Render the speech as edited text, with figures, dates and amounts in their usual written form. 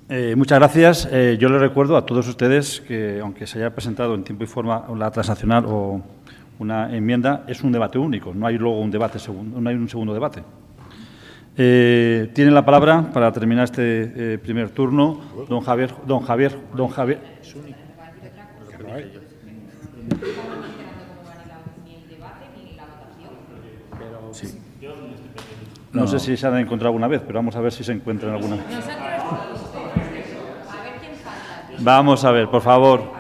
Muchas gracias. Yo les recuerdo a todos ustedes que, aunque se haya presentado en tiempo y forma la transaccional o una enmienda, es un debate único. No hay luego un debate segundo, no hay un segundo debate. Tiene la palabra para terminar este primer turno don Javier. Sí. No sé si se han encontrado alguna vez, pero vamos a ver si se encuentran alguna vez. Vamos a ver, por favor.